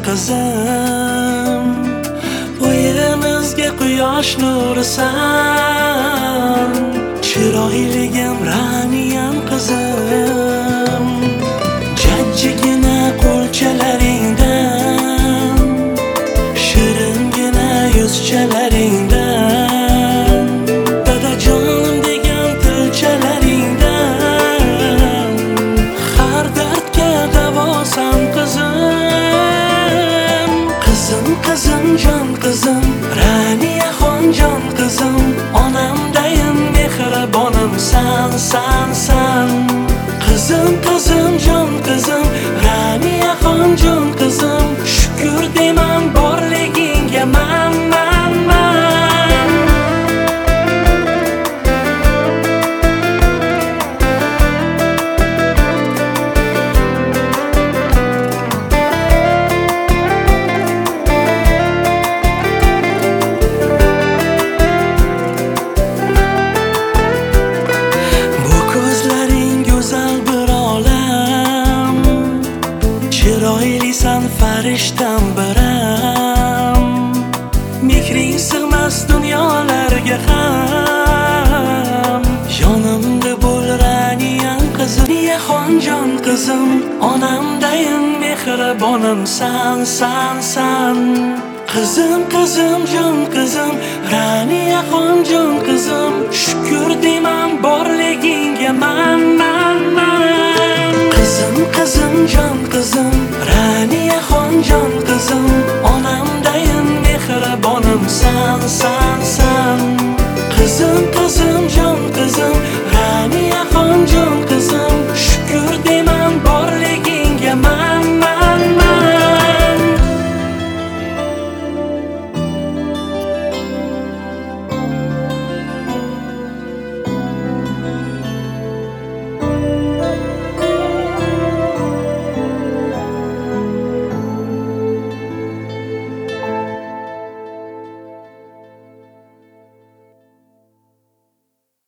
qizim, to'yimizga quyosh nurisan, chiroyligim Raniyam qizim. Jajjigina qo'lchalaringdan, shiringina yuzchalaringdan, dadajonim degan tilchalaringdan har dardga davosan qizim. Qizim, qizim, jon qizim, Raniyaxon jon qizim, onamdayin mehribonim san, san, san. Qizim, qizim, jon qizim, Raniyaxon jon qizim, shukr deyman borligingga man, man, man. Bu ko'zlaring go'zal bir olam, chiroylisan farishtam biram, mehring sig'mas dunyolarga ham. Yonimda bo'l Raniyam qizim, Raniyaxon jon qizim, onamdayin mehribonim san, san, san. Qizim, qizim, jon qizim, Raniyaxon jon qizim, shukr deyman borligingga man, man, man. Qizim, qizim, jon qizim, Raniyaxon jon qizim, onamdayin mehribonim san, san.